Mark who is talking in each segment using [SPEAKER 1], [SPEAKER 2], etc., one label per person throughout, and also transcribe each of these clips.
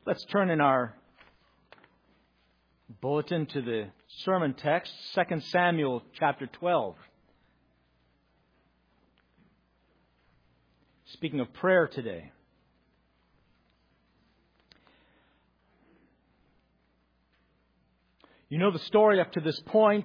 [SPEAKER 1] Let's turn in our bulletin to the sermon text, 2 Samuel chapter 12. Speaking of prayer today. You know the story up to this point.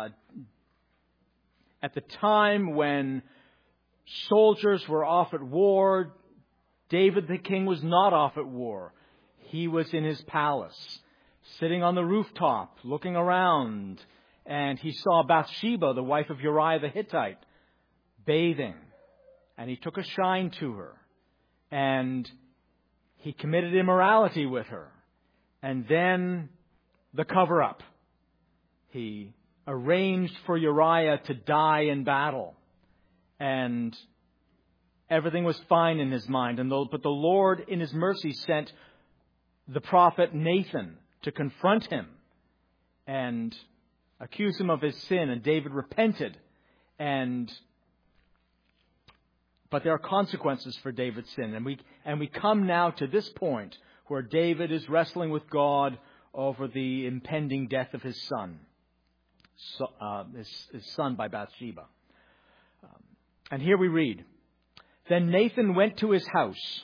[SPEAKER 1] At the time when soldiers were off at war, David the king was not off at war. He was in his palace, sitting on the rooftop, looking around, and he saw Bathsheba, the wife of Uriah the Hittite, bathing. And he took a shine to her, and he committed immorality with her. And then the cover-up. He arranged for Uriah to die in battle. And everything was fine in his mind. But the Lord, in His mercy, sent the prophet Nathan to confront him and accuse him of his sin. And David repented. But there are consequences for David's sin. And we come now to this point where David is wrestling with God over the impending death of his son. His son by Bathsheba. And here we read, "Then Nathan went to his house,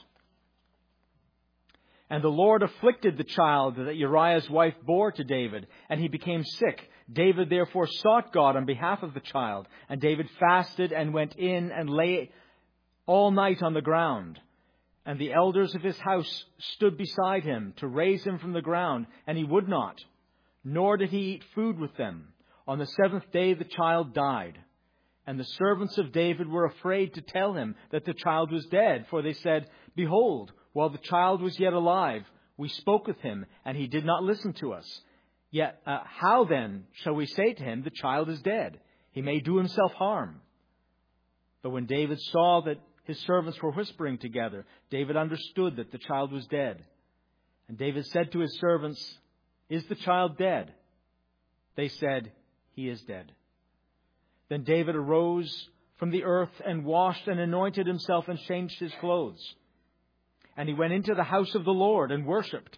[SPEAKER 1] and the Lord afflicted the child that Uriah's wife bore to David, and he became sick. David therefore sought God on behalf of the child, and David fasted and went in and lay all night on the ground. And the elders of his house stood beside him to raise him from the ground, and he would not, nor did he eat food with them. On the seventh day the child died. And the servants of David were afraid to tell him that the child was dead, for they said, 'Behold, while the child was yet alive, we spoke with him, and he did not listen to us. Yet how then shall we say to him, the child is dead? He may do himself harm.' But when David saw that his servants were whispering together, David understood that the child was dead. And David said to his servants, 'Is the child dead?' They said, 'He is dead.' Then David arose from the earth and washed and anointed himself and changed his clothes. And he went into the house of the Lord and worshipped.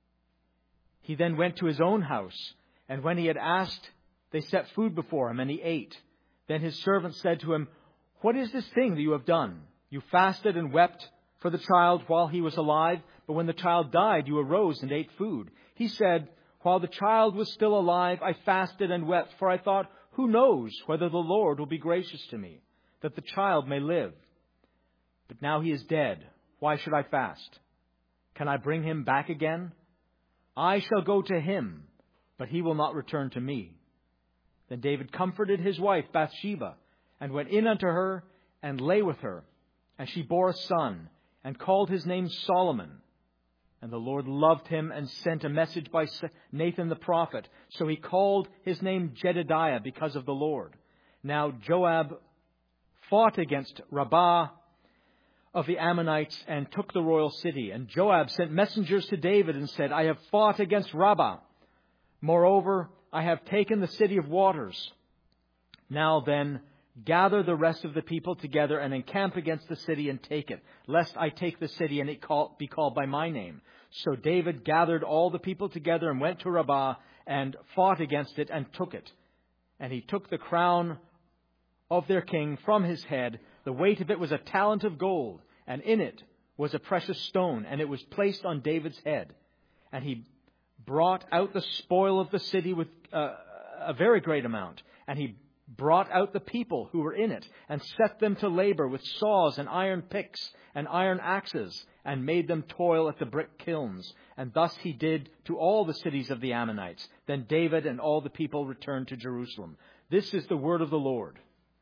[SPEAKER 1] He then went to his own house, and when he had asked, they set food before him, and he ate. Then his servants said to him, 'What is this thing that you have done? You fasted and wept for the child while he was alive, but when the child died, you arose and ate food.' He said, 'While the child was still alive, I fasted and wept, for I thought, who knows whether the Lord will be gracious to me, that the child may live? But now he is dead. Why should I fast? Can I bring him back again? I shall go to him, but he will not return to me.' Then David comforted his wife Bathsheba, and went in unto her, and lay with her. And she bore a son, and called his name Solomon. And the Lord loved him, and sent a message by Nathan the prophet. So he called his name Jedidiah, because of the Lord. Now Joab fought against Rabbah of the Ammonites, and took the royal city. And Joab sent messengers to David, and said, 'I have fought against Rabbah. Moreover, I have taken the city of waters. Now then, gather the rest of the people together, and encamp against the city, and take it, lest I take the city, and it be called by my name.' So David gathered all the people together, and went to Rabbah, and fought against it, and took it. And he took the crown of their king from his head. The weight of it was a talent of gold, and in it was a precious stone, and it was placed on David's head. And he brought out the spoil of the city with a very great amount. And he brought out the people who were in it, and set them to labor with saws and iron picks and iron axes, and made them toil at the brick kilns. And thus he did to all the cities of the Ammonites. Then David and all the people returned to Jerusalem." This is the word of the Lord.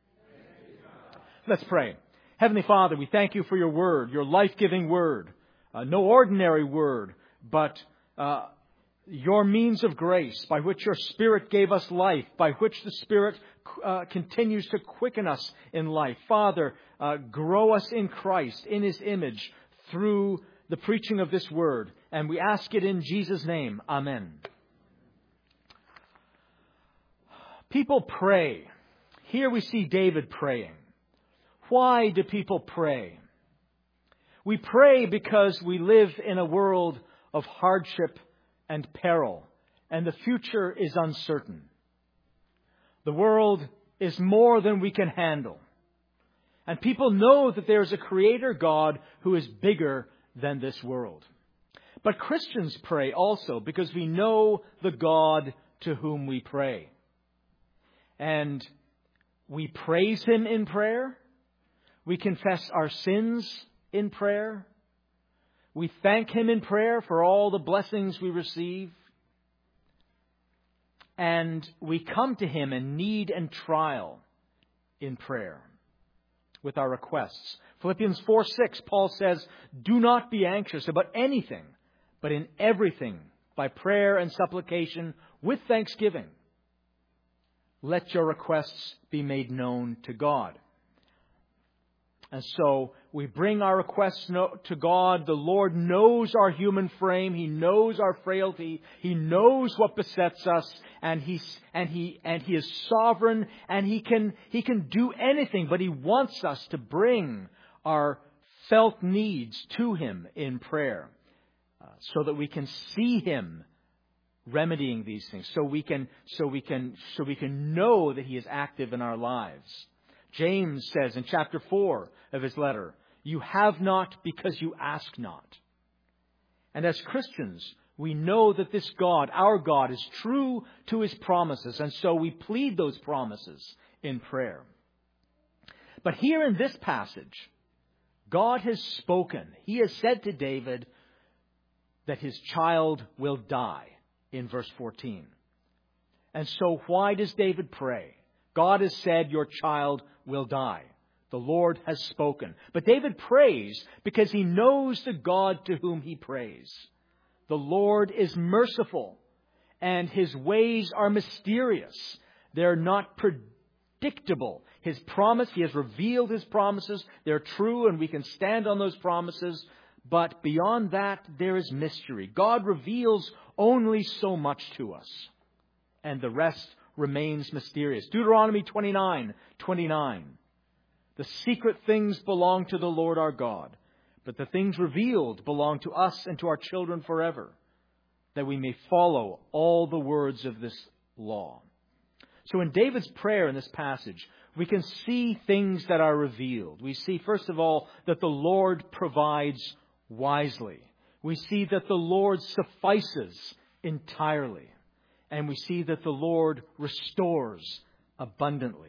[SPEAKER 1] Let's pray. Heavenly Father, we thank you for your word, your life-giving word. No ordinary word, but your means of grace, by which your Spirit gave us life, by which the Spirit continues to quicken us in life. Father, grow us in Christ, in His image, through the preaching of this word. And we ask it in Jesus' name. Amen. People pray. Here we see David praying. Why do people pray? We pray because we live in a world of hardship and peril, and the future is uncertain. The world is more than we can handle. And people know that there is a Creator God who is bigger than this world. But Christians pray also because we know the God to whom we pray. And we praise Him in prayer. We confess our sins in prayer. We thank Him in prayer for all the blessings we receive. And we come to Him in need and trial in prayer with our requests. Philippians 4:6, Paul says, "Do not be anxious about anything, but in everything, by prayer and supplication, with thanksgiving, let your requests be made known to God." And so we bring our requests to God. The Lord knows our human frame. He knows our frailty. He knows what besets us. And He is sovereign. And He can do anything. But He wants us to bring our felt needs to Him in prayer, so that we can see Him remedying these things. So we can know that He is active in our lives. James says in chapter 4 of his letter, "You have not because you ask not." And as Christians, we know that this God, our God, is true to His promises. And so we plead those promises in prayer. But here in this passage, God has spoken. He has said to David that his child will die in verse 14. And so why does David pray? God has said your child will die. The Lord has spoken. But David prays because he knows the God to whom he prays. The Lord is merciful, and His ways are mysterious. They're not predictable. His promise, He has revealed His promises. They're true, and we can stand on those promises. But beyond that, there is mystery. God reveals only so much to us, and the rest remains mysterious. Deuteronomy 29:29. "The secret things belong to the Lord our God, but the things revealed belong to us and to our children forever, that we may follow all the words of this law." So in David's prayer in this passage, we can see things that are revealed. We see, first of all, that the Lord provides wisely. We see that the Lord suffices entirely. And we see that the Lord restores abundantly.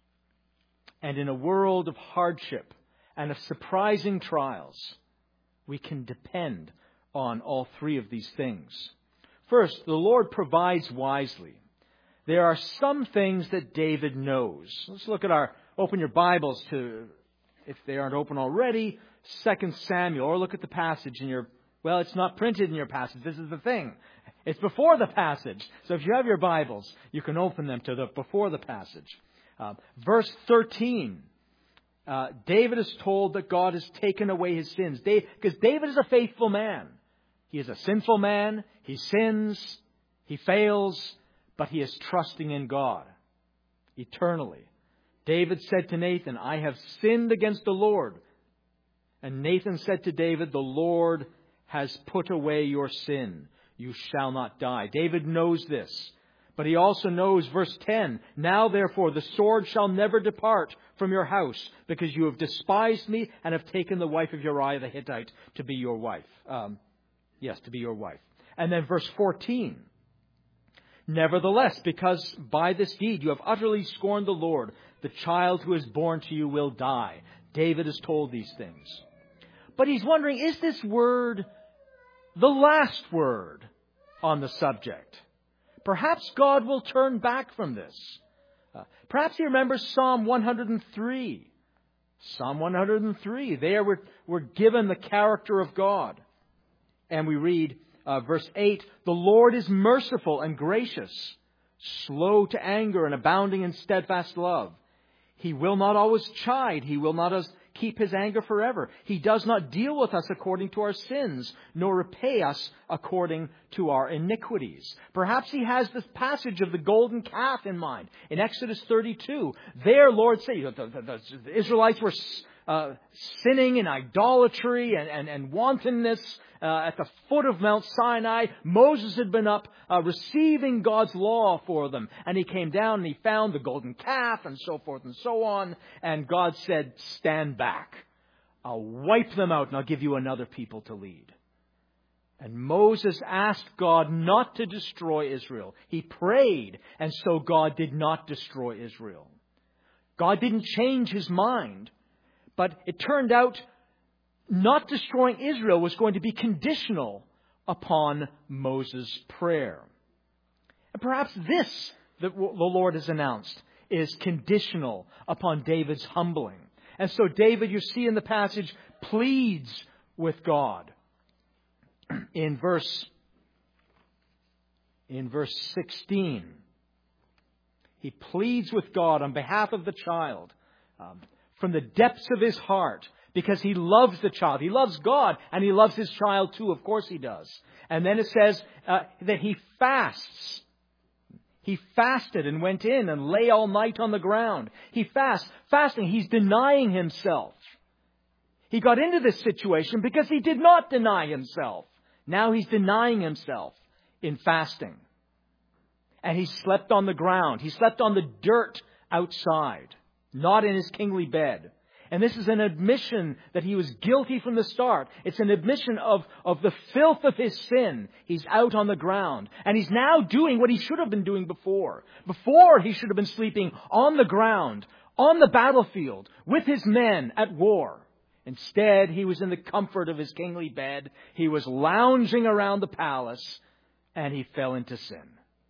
[SPEAKER 1] And in a world of hardship and of surprising trials, we can depend on all three of these things. First, the Lord provides wisely. There are some things that David knows. Let's open your Bibles to, if they aren't open already, 2 Samuel, or look at the passage it's not printed in your passage. This is the thing. It's before the passage. So if you have your Bibles, you can open them to before the passage. Verse 13. David is told that God has taken away his sins. Because David is a faithful man. He is a sinful man. He sins. He fails. But he is trusting in God eternally. David said to Nathan, "I have sinned against the Lord." And Nathan said to David, "The Lord has put away your sin. You shall not die." David knows this. But he also knows, verse 10, "Now therefore the sword shall never depart from your house, because you have despised me and have taken the wife of Uriah the Hittite to be your wife." To be your wife. And then verse 14. "Nevertheless, because by this deed you have utterly scorned the Lord, the child who is born to you will die." David is told these things. But he's wondering, is this word the last word on the subject? Perhaps God will turn back from this. Perhaps he remembers Psalm 103. Psalm 103. There we're given the character of God. And we read verse 8, "The Lord is merciful and gracious, slow to anger and abounding in steadfast love. He will not always chide. He will not keep His anger forever. He does not deal with us according to our sins, nor repay us according to our iniquities." Perhaps he has this passage of the golden calf in mind. In Exodus 32, there, Lord said, the Israelites sinning in idolatry and wantonness at the foot of Mount Sinai. Moses had been up receiving God's law for them. And he came down and he found the golden calf and so forth and so on. And God said, stand back. I'll wipe them out and I'll give you another people to lead. And Moses asked God not to destroy Israel. He prayed, and so God did not destroy Israel. God didn't change his mind, but it turned out not destroying Israel was going to be conditional upon Moses' prayer. And perhaps this that the Lord has announced is conditional upon David's humbling. And so David, you see in the passage, pleads with God. In verse 16, he pleads with God on behalf of the child from the depths of his heart, because he loves the child. He loves God and he loves his child too. Of course he does. And then it says that he fasts. He fasted and went in and lay all night on the ground. He fasting. He's denying himself. He got into this situation because he did not deny himself. Now he's denying himself in fasting. And he slept on the ground. He slept on the dirt outside, not in his kingly bed. And this is an admission that he was guilty from the start. It's an admission of the filth of his sin. He's out on the ground. And he's now doing what he should have been doing before. Before, he should have been sleeping on the ground, on the battlefield, with his men at war. Instead, he was in the comfort of his kingly bed. He was lounging around the palace, and he fell into sin.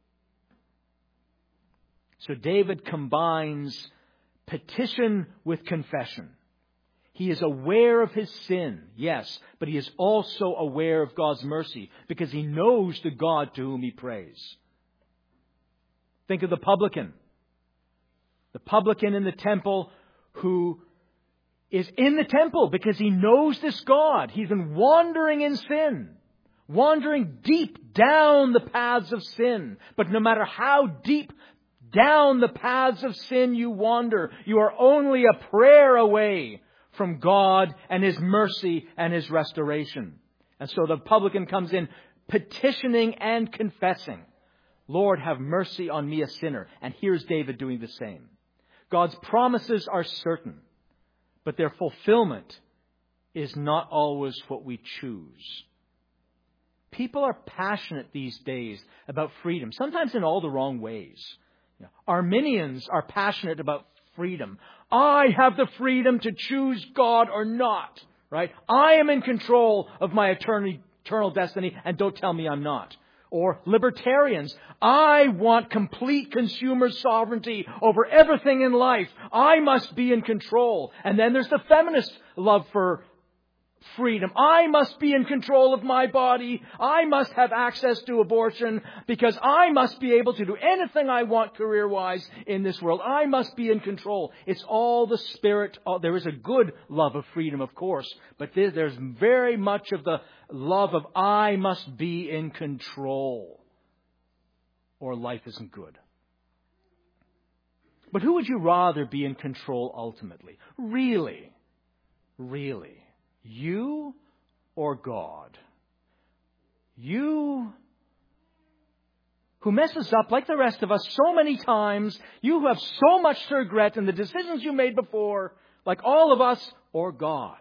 [SPEAKER 1] So David combines petition with confession. He is aware of his sin, yes, but he is also aware of God's mercy because he knows the God to whom he prays. Think of the publican. The publican in the temple who is in the temple because he knows this God. He's been wandering in sin, wandering deep down the paths of sin. But no matter how deep down the paths of sin you wander, you are only a prayer away from God and his mercy and his restoration. And so the publican comes in petitioning and confessing, Lord, have mercy on me, a sinner. And here's David doing the same. God's promises are certain, but their fulfillment is not always what we choose. People are passionate these days about freedom, sometimes in all the wrong ways. Arminians are passionate about freedom. I have the freedom to choose God or not, right? I am in control of my eternal destiny, and don't tell me I'm not. Or libertarians, I want complete consumer sovereignty over everything in life. I must be in control. And then there's the feminist love for freedom. I must be in control of my body. I must have access to abortion because I must be able to do anything I want career-wise in this world. I must be in control. It's all the spirit. There is a good love of freedom, of course, but there's very much of the love of I must be in control or life isn't good. But who would you rather be in control ultimately? Really? Really? You or God? You who messes up like the rest of us so many times, you who have so much to regret in the decisions you made before, like all of us, or God?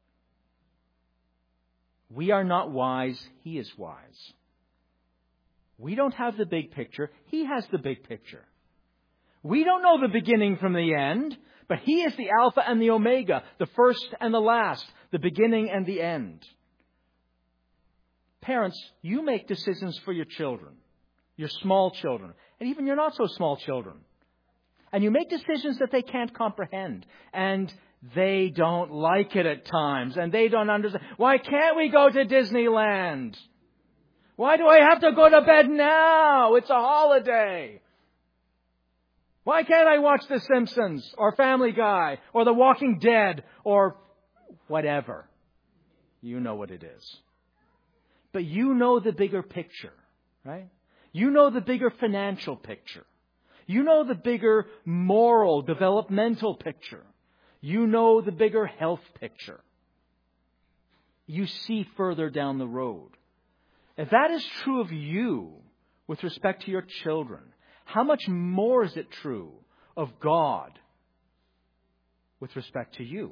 [SPEAKER 1] We are not wise. He is wise. We don't have the big picture. He has the big picture. We don't know the beginning from the end, but He is the Alpha and the Omega, the first and the last, the beginning and the end. Parents, you make decisions for your children, your small children, and even your not so small children. And you make decisions that they can't comprehend. And they don't like it at times. And they don't understand. Why can't we go to Disneyland? Why do I have to go to bed now? It's a holiday. Why can't I watch The Simpsons or Family Guy or The Walking Dead or whatever? You know what it is. But you know the bigger picture, right? You know the bigger financial picture. You know the bigger moral, developmental picture. You know the bigger health picture. You see further down the road. If that is true of you with respect to your children, how much more is it true of God with respect to you?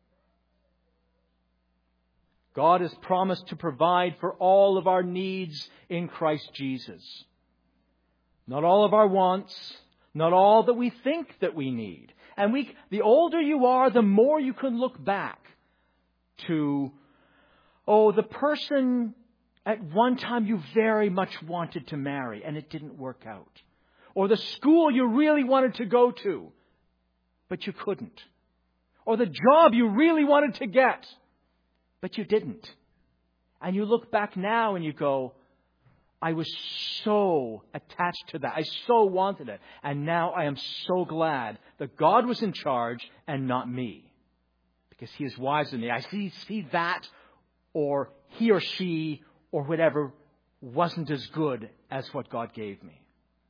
[SPEAKER 1] God has promised to provide for all of our needs in Christ Jesus. Not all of our wants, not all that we think that we need. And the older you are, the more you can look back to, the person at one time you very much wanted to marry and it didn't work out. Or the school you really wanted to go to, but you couldn't. Or the job you really wanted to get, but you didn't. And you look back now and you go, I was so attached to that. I so wanted it. And now I am so glad that God was in charge and not me. Because He is wiser than me. I see that, or he or she or whatever wasn't as good as what God gave me.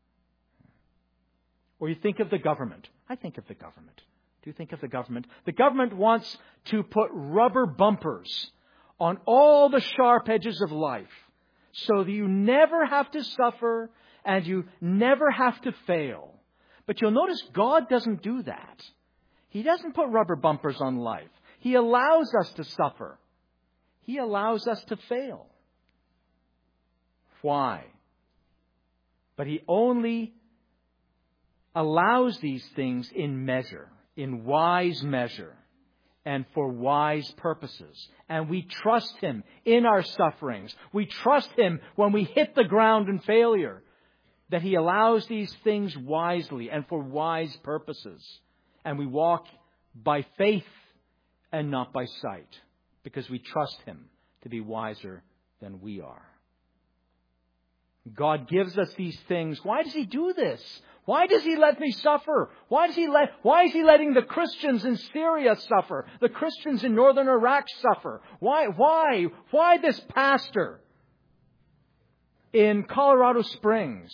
[SPEAKER 1] Or you think of the government. I think of the government. Do you think of the government? The government wants to put rubber bumpers on all the sharp edges of life so that you never have to suffer and you never have to fail. But you'll notice God doesn't do that. He doesn't put rubber bumpers on life. He allows us to suffer. He allows us to fail. Why? But He only allows these things in measure, in wise measure, and for wise purposes. And we trust Him in our sufferings. We trust Him when we hit the ground in failure, that He allows these things wisely and for wise purposes. And we walk by faith and not by sight, because we trust Him to be wiser than we are. God gives us these things. Why does He do this? Why does He let me suffer? Why is He letting the Christians in Syria suffer? The Christians in northern Iraq suffer? Why this pastor in Colorado Springs?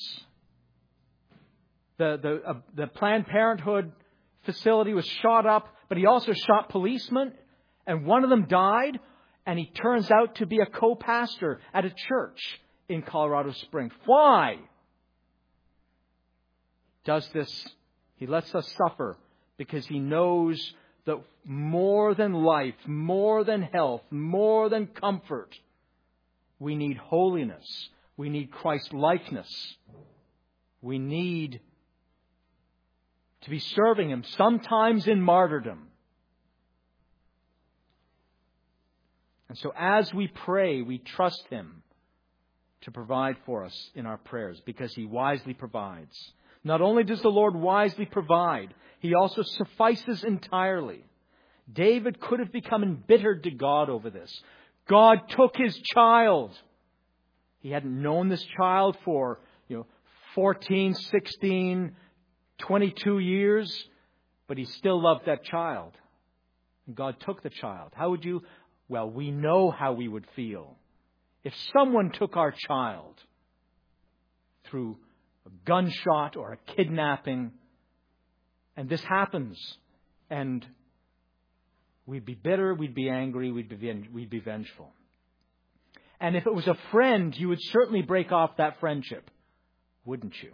[SPEAKER 1] The Planned Parenthood facility was shot up, but he also shot policemen, and one of them died, and he turns out to be a co-pastor at a church in Colorado Springs. Why does this? He lets us suffer because He knows that more than life, more than health, more than comfort, we need holiness. We need Christ-likeness. We need to be serving Him, sometimes in martyrdom. And so as we pray, we trust Him to provide for us in our prayers, because He wisely provides. Not only does the Lord wisely provide, He also suffices entirely. David could have become embittered to God over this. God took His child. He hadn't known this child for 14, 16, 22 years, but He still loved that child. And God took the child. How would you? Well, we know how we would feel if someone took our child through a gunshot or a kidnapping, and this happens, and we'd be bitter, we'd be angry, we'd be vengeful. And if it was a friend, you would certainly break off that friendship, wouldn't you?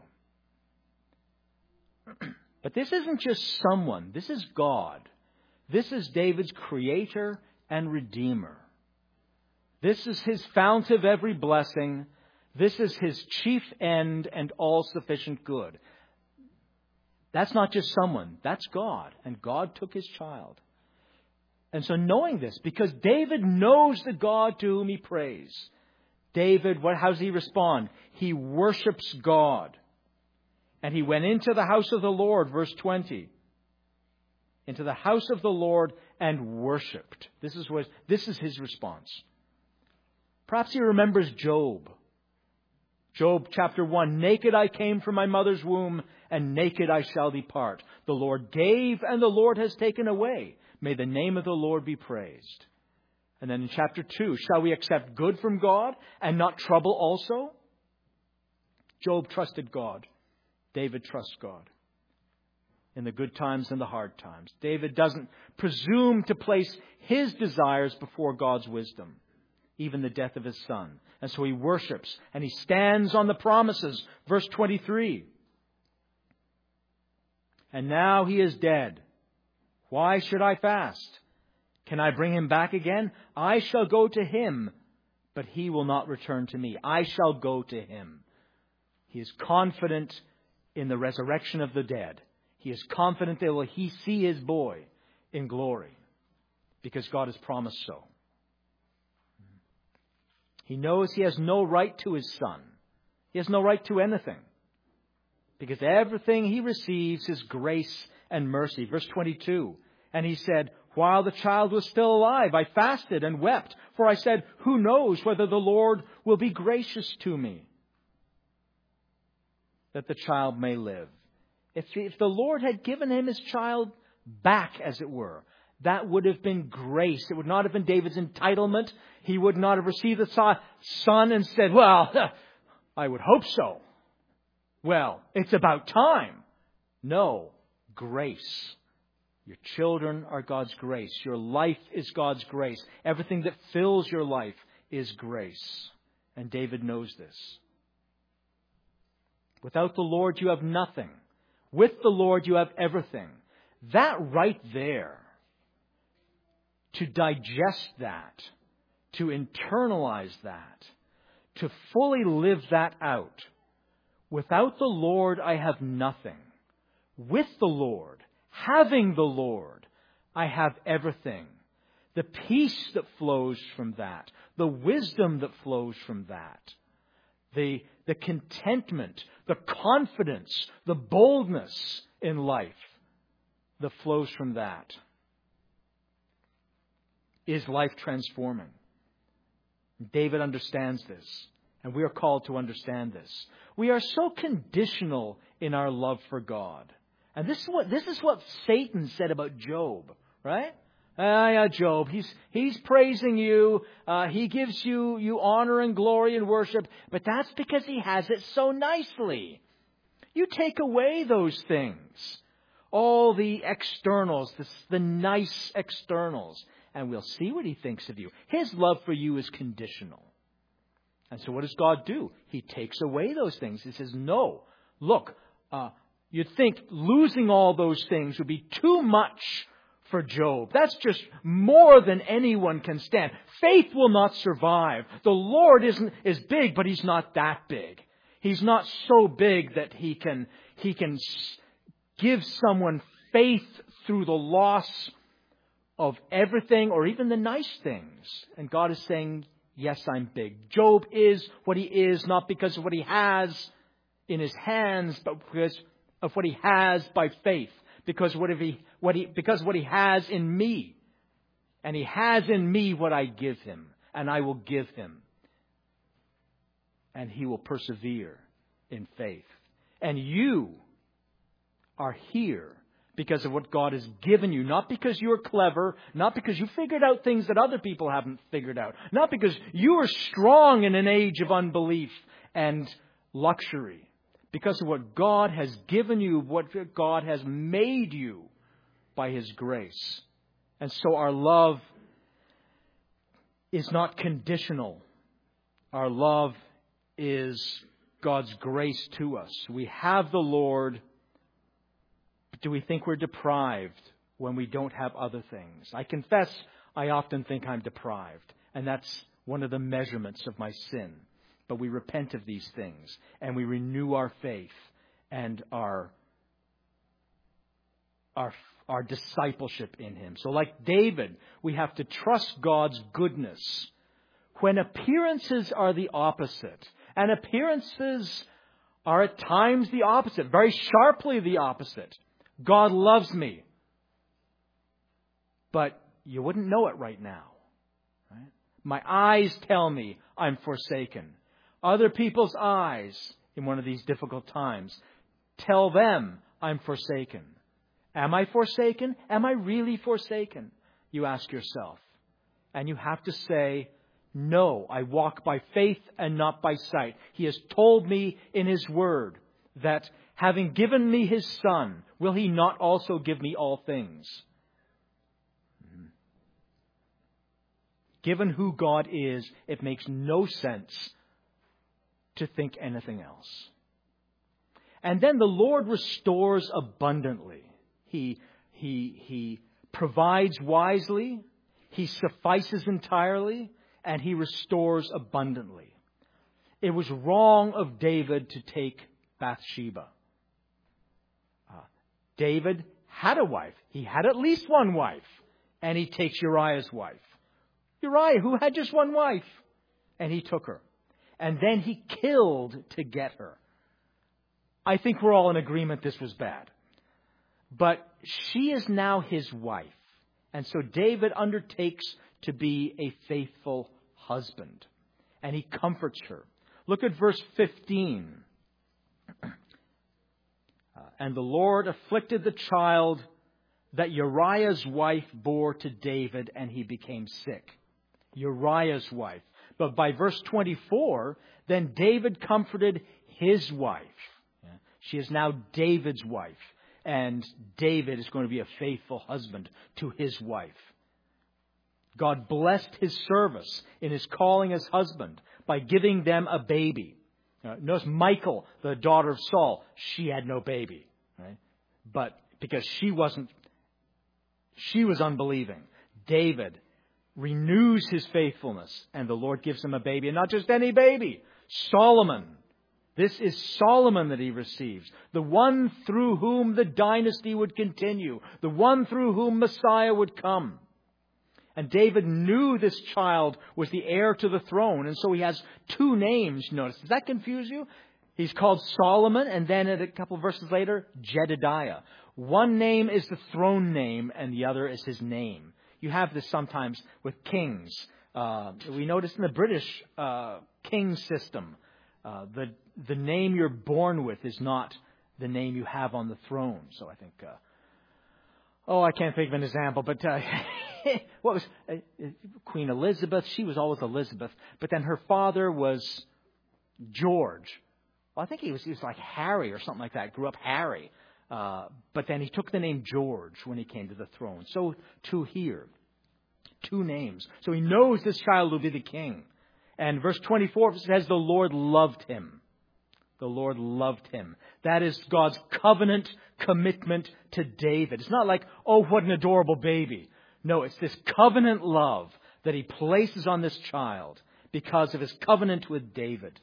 [SPEAKER 1] But this isn't just someone. This is God. This is David's Creator and Redeemer. This is His fount of every blessing. This is His chief end and all-sufficient good. That's not just someone. That's God. And God took His child. And so knowing this, because David knows the God to whom he prays, David, how does he respond? He worships God. And he went into the house of the Lord, verse 20. Into the house of the Lord and worshipped. This is his response. Perhaps he remembers Job. Job chapter 1. Naked I came from my mother's womb, and naked I shall depart. The Lord gave, and the Lord has taken away. May the name of the Lord be praised. And then in chapter 2, shall we accept good from God and not trouble also? Job trusted God. David trusts God. in the good times and the hard times. David doesn't presume to place his desires before God's wisdom, even the death of his son. And so he worships and he stands on the promises. Verse 23. And now he is dead. Why should I fast? Can I bring him back again? I shall go to him, but he will not return to me. I shall go to him. He is confident in the resurrection of the dead. He is confident that he see his boy in glory because God has promised so. He knows he has no right to his son. He has no right to anything because everything he receives is grace and mercy. Verse 22, and he said, while the child was still alive, I fasted and wept, for I said, who knows whether the Lord will be gracious to me, that the child may live. If the Lord had given him his child back, as it were, that would have been grace. It would not have been David's entitlement. He would not have received the son and said, well, I would hope so. Well, it's about time. No, grace. Your children are God's grace. Your life is God's grace. Everything that fills your life is grace. And David knows this. Without the Lord, you have nothing. With the Lord, you have everything. That right there, to digest that, to internalize that, to fully live that out. Without the Lord, I have nothing. With the Lord, having the Lord, I have everything. The peace that flows from that, the wisdom that flows from that, the contentment, the confidence, the boldness in life that flows from that is life transforming. David understands this, and we are called to understand this. We are so conditional in our love for God. And this is what Satan said about Job, right? Job, he's praising you. He gives you honor and glory and worship, but that's because he has it so nicely. You take away those things, all the externals, the nice externals, and we'll see what he thinks of you. His love for you is conditional. And so what does God do? He takes away those things. He says, no, look, you'd think losing all those things would be too much for Job. That's just more than anyone can stand. Faith will not survive. The Lord is big, but He's not that big. He's not so big that He can give someone faith through the loss of everything or even the nice things. And God is saying, yes, I'm big. Job is what he is, not because of what he has in his hands, but because of what he has by faith. Because what he has in me. And he has in me what I give him. And I will give him. And he will persevere in faith. And you are here because of what God has given you. Not because you're clever. Not because you figured out things that other people haven't figured out. Not because you are strong in an age of unbelief and luxury. Because of what God has given you, what God has made you by His grace. And so our love is not conditional. Our love is God's grace to us. We have the Lord, but do we think we're deprived when we don't have other things? I confess I often think I'm deprived. And that's one of the measurements of my sin. But we repent of these things and we renew our faith and our discipleship in Him. So like David, we have to trust God's goodness when appearances are the opposite. And appearances are at times the opposite, very sharply the opposite. God loves me. But you wouldn't know it right now. Right? My eyes tell me I'm forsaken. Other people's eyes in one of these difficult times tell them I'm forsaken. Am I forsaken? Am I really forsaken? You ask yourself. And you have to say, no, I walk by faith and not by sight. He has told me in His Word that having given me his Son, will he not also give me all things? Given who God is, it makes no sense to think anything else. And then the Lord restores abundantly. He provides wisely, he suffices entirely, and he restores abundantly. It was wrong of David to take Bathsheba. David had a wife. He had at least one wife. And he takes Uriah's wife. Uriah, who had just one wife. And he took her. And then he killed to get her. I think we're all in agreement this was bad. But she is now his wife. And so David undertakes to be a faithful husband. And he comforts her. Look at verse 15. And the Lord afflicted the child that Uriah's wife bore to David, and he became sick. Uriah's wife. But by verse 24, then David comforted his wife. She is now David's wife. And David is going to be a faithful husband to his wife. God blessed his service in his calling as husband by giving them a baby. Notice Michal, the daughter of Saul, she had no baby. Right? But because she was unbelieving. David renews his faithfulness, and the Lord gives him a baby. And not just any baby. Solomon. This is Solomon that he receives. The one through whom the dynasty would continue. The one through whom Messiah would come. And David knew this child was the heir to the throne. And so he has two names. Notice, does that confuse you? He's called Solomon, and then a couple of verses later, Jedediah. One name is the throne name, and the other is his name. You have this sometimes with kings. We notice in the British king system, the name you're born with is not the name you have on the throne. So I think, I can't think of an example, but what was Queen Elizabeth? She was always Elizabeth, but then her father was George. Well, I think he was like Harry or something like that. Grew up Harry, but then he took the name George when he came to the throne. So too here, two names. So he knows this child will be the king. And verse 24 says the Lord loved him. The Lord loved him. That is God's covenant commitment to David. It's not like, oh, what an adorable baby. No, it's this covenant love that he places on this child because of his covenant with David.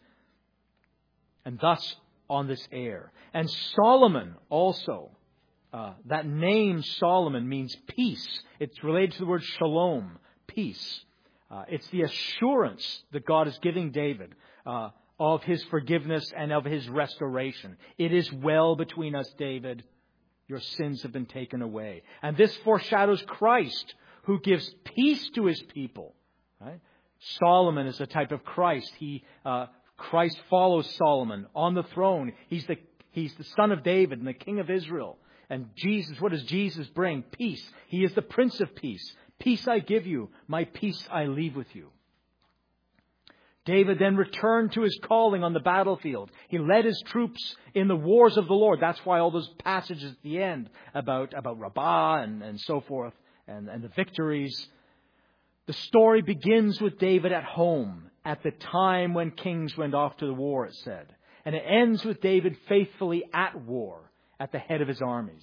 [SPEAKER 1] And thus on this heir. And Solomon also, that name Solomon means peace. It's related to the word shalom, peace. It's the assurance that God is giving David of his forgiveness and of his restoration. It is well between us, David. Your sins have been taken away. And this foreshadows Christ, who gives peace to his people. Right? Solomon is a type of Christ. Christ follows Solomon on the throne. He's the son of David and the king of Israel. And Jesus, what does Jesus bring? Peace. He is the Prince of Peace. Peace I give you. My peace I leave with you. David then returned to his calling on the battlefield. He led his troops in the wars of the Lord. That's why all those passages at the end about Rabbah and so forth and the victories. The story begins with David at home at the time when kings went off to the war, it said. And it ends with David faithfully at war at the head of his armies.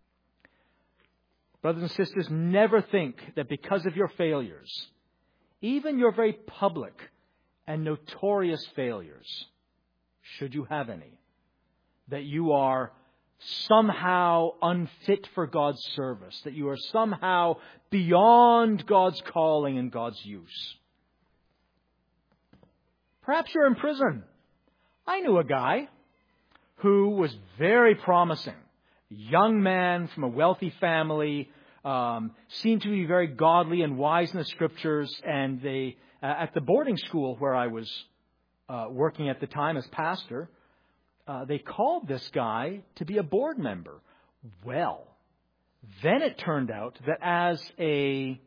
[SPEAKER 1] Brothers and sisters, never think that because of your failures, even your very public and notorious failures, should you have any, that you are somehow unfit for God's service, that you are somehow beyond God's calling and God's use. Perhaps you're in prison. I knew a guy who was very promising. Young man from a wealthy family, seemed to be very godly and wise in the Scriptures. And they, at the boarding school where I was working at the time as pastor, they called this guy to be a board member. Well, then it turned out that as a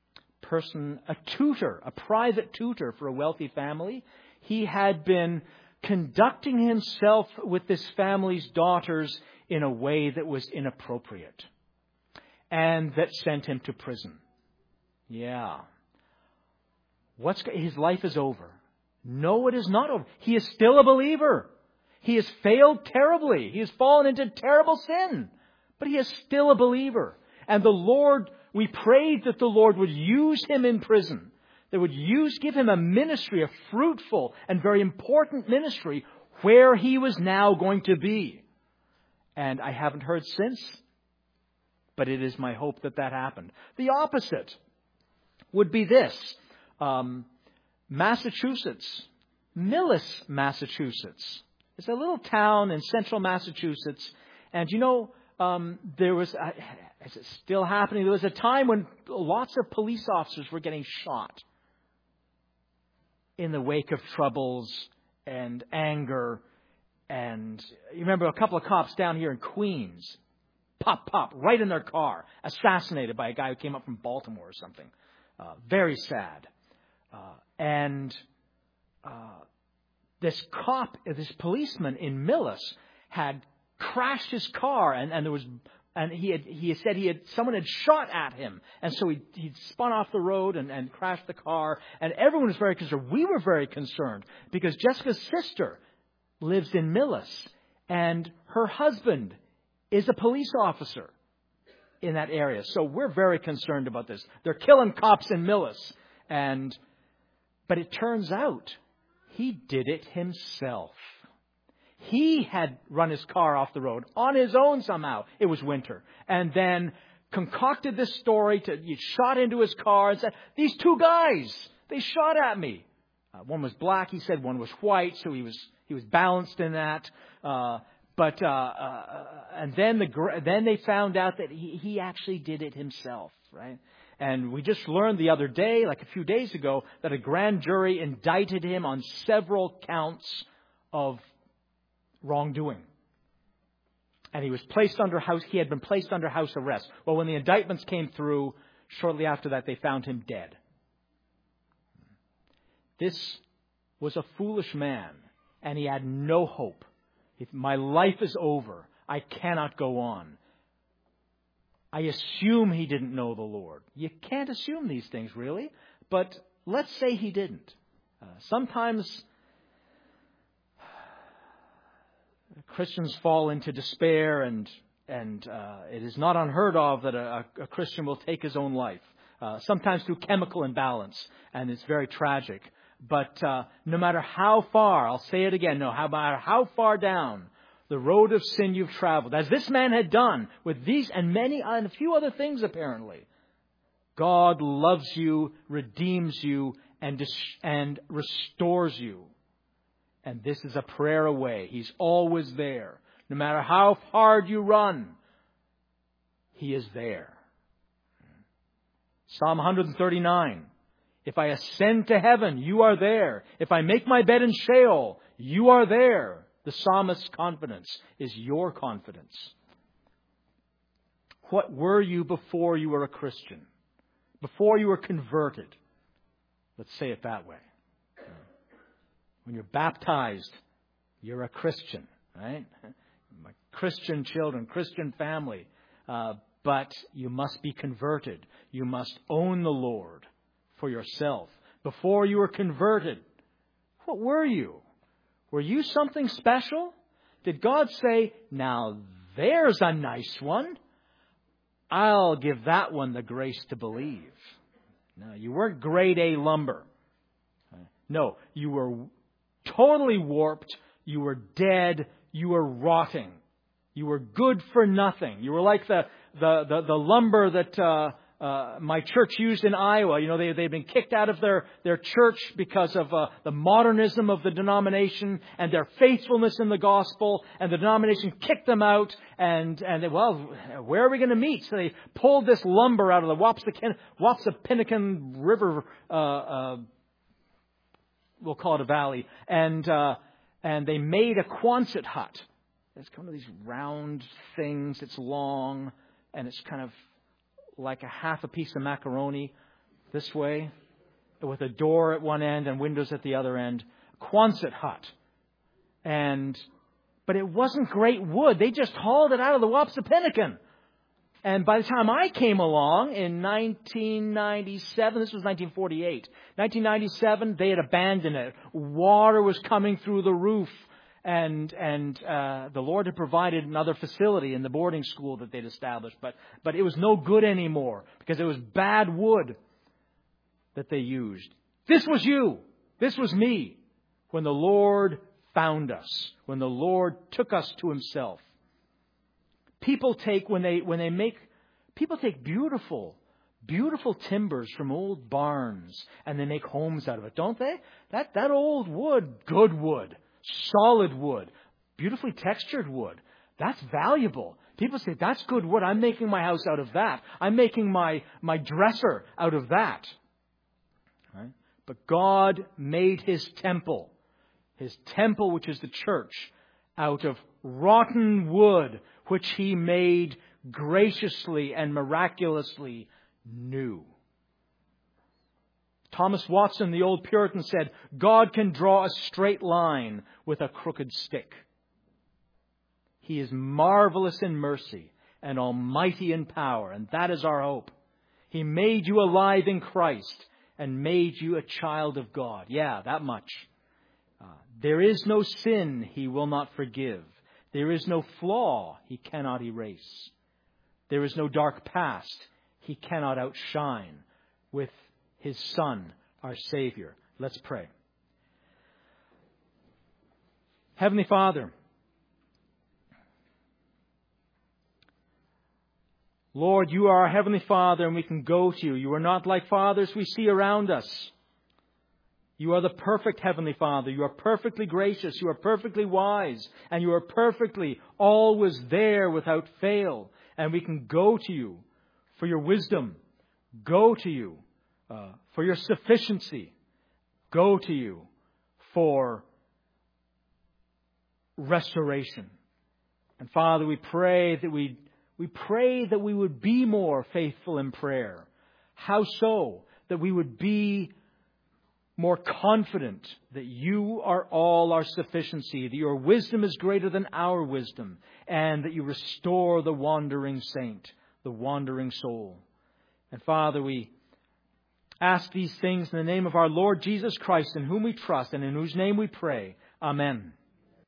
[SPEAKER 1] tutor, a private tutor for a wealthy family, he had been conducting himself with this family's daughters in a way that was inappropriate and that sent him to prison. Yeah. His life is over. No, it is not over. He is still a believer. He has failed terribly. He has fallen into terrible sin. But he is still a believer. And the Lord, we prayed that the Lord would use him in prison. That would give him a ministry, a fruitful and very important ministry where he was now going to be. And I haven't heard since, but it is my hope that happened. The opposite would be this. Massachusetts, Millis, Massachusetts. It's a little town in central Massachusetts. And there was, is it still happening? There was a time when lots of police officers were getting shot in the wake of troubles and anger. And you remember a couple of cops down here in Queens, pop, right in their car, assassinated by a guy who came up from Baltimore or something. Very sad. This policeman in Millis had crashed his car, and he said someone had shot at him, and so he spun off the road and crashed the car, and everyone was very concerned. We were very concerned because Jessica's sister lives in Millis, and her husband is a police officer in that area. So we're very concerned about this. They're killing cops in Millis, but it turns out he did it himself. He had run his car off the road on his own somehow. It was winter. And then concocted this story he shot into his car and said, these two guys, they shot at me. One was black, he said, one was white, so he was balanced in that. And then they found out that he actually did it himself, right? And we just learned the other day, like a few days ago, that a grand jury indicted him on several counts of wrongdoing. And he had been placed under house arrest. Well, when the indictments came through, shortly after that, they found him dead. This was a foolish man, and he had no hope. My life is over. I cannot go on. I assume he didn't know the Lord. You can't assume these things, really. But let's say he didn't. Sometimes Christians fall into despair, and it is not unheard of that a Christian will take his own life. Sometimes through chemical imbalance, and it's very tragic. But no matter how far, I'll say it again, no matter how far down the road of sin you've traveled, as this man had done with these and a few other things apparently, God loves you, redeems you, and restores you. And this is a prayer away. He's always there. No matter how hard you run, He is there. Psalm 139. If I ascend to heaven, you are there. If I make my bed in Sheol, you are there. The psalmist's confidence is your confidence. What were you before you were a Christian? Before you were converted? Let's say it that way. When you're baptized, you're a Christian, right? Christian children, Christian family. But you must be converted. You must own the Lord for yourself. Before you were converted, what were you? Were you something special? Did God say, now there's a nice one. I'll give that one the grace to believe. No, you weren't grade A lumber. No, you were totally warped. You were dead. You were rotting. You were good for nothing. You were like the lumber that my church used in Iowa. You know, they've been kicked out of their church because of the modernism of the denomination and their faithfulness in the gospel. And the denomination kicked them out. And they, well, where are we going to meet? So they pulled this lumber out of the Wapsipinicon River. We'll call it a valley. And they made a Quonset hut. It's kind of these round things. It's long, and it's kind of like a half a piece of macaroni this way, with a door at one end and windows at the other end. Quonset hut. But it wasn't great wood. They just hauled it out of the Wapsipinicon. And by the time I came along in 1997, this was 1948, 1997, they had abandoned it. Water was coming through the roof. And the Lord had provided another facility in the boarding school that they'd established. But it was no good anymore because it was bad wood that they used. This was you. This was me. When the Lord found us. When the Lord took us to Himself. People take beautiful timbers from old barns and they make homes out of it, don't they? That old wood, good wood, solid wood, beautifully textured wood, that's valuable. People say, that's good wood. I'm making my house out of that. I'm making my dresser out of that. Right? But God made His temple, which is the church, out of rotten wood, which He made graciously and miraculously new. Thomas Watson, the old Puritan, said, God can draw a straight line with a crooked stick. He is marvelous in mercy and almighty in power, and that is our hope. He made you alive in Christ and made you a child of God. Yeah, that much. There is no sin He will not forgive. There is no flaw He cannot erase. There is no dark past He cannot outshine with His Son, our Savior. Let's pray. Heavenly Father, Lord, You are our Heavenly Father and we can go to You. You are not like fathers we see around us. You are the perfect Heavenly Father. You are perfectly gracious. You are perfectly wise. And You are perfectly always there without fail. And we can go to You for Your wisdom. Go to You for Your sufficiency. Go to You for restoration. And Father, we pray that we would be more faithful in prayer. How so? That we would be more confident that You are all our sufficiency, that Your wisdom is greater than our wisdom, and that You restore the wandering saint, the wandering soul. And Father, we ask these things in the name of our Lord Jesus Christ, in whom we trust and in whose name we pray. Amen.